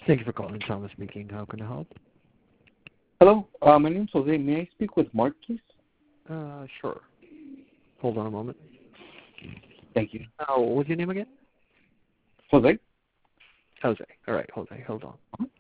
Thank you for calling. Thomas speaking. How can I help? Hello, my name is Jose. May I speak with Mark, please? Sure. Hold on a moment. Thank you. What was your name again? Jose? Jose. All right, Jose. Hold on.